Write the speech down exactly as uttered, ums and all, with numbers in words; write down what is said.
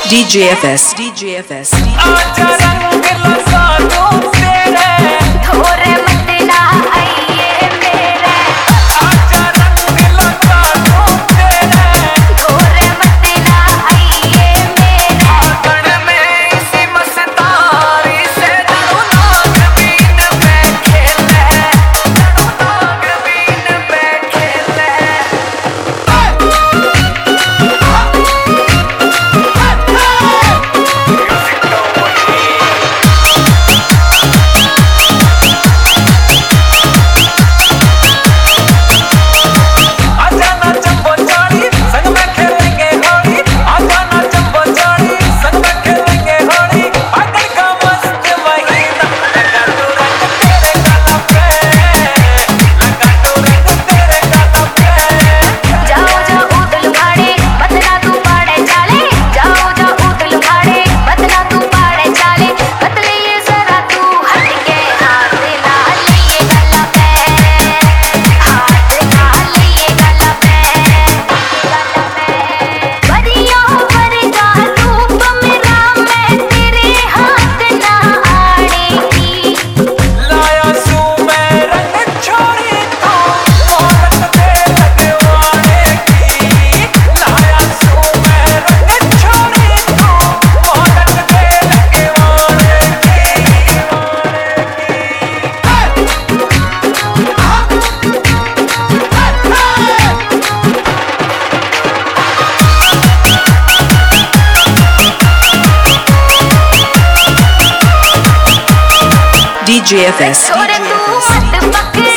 D J F S, D J F S. आजा रंग लगा दूं तेरे, थोड़े मत ना आइए मेरे। आजा रंग लगा दूं तेरे, थोड़े मत ना आइए मेरे। आंगन में इसी मस्तारी से तू नागवीन में खेले, तू नागवीन में खेले। आजा ना जंबो चाली संग में खेलेंगे होली, आजा ना जंबो चाली संग में खेलेंगे होली। फागुन का मस्त महीना लगा तो रंग तेरे गालों पे, लगा तो रंग तेरे गालों पे। जाओ जाओ उतल भाड़े बतना तू पाड़े चाले। जाओ जाओ उतल भाड़े बतना तू पाड़े चाले। बतले ये जरा तू हट के हाथ ना लिए गला पे, हाथ ना लिए गला पे, गला पे। बरिया बरगा रूप मेरा मैं तेरे हाथ ना आड़ेगी। लाया सू मैं रंग छोड़ी तू औरत दे लगवाने की, लाया सू मैं रंग छोड़ी तू औरत दे लगवाने D J F S, छोरे D J तू F S. हट पकड़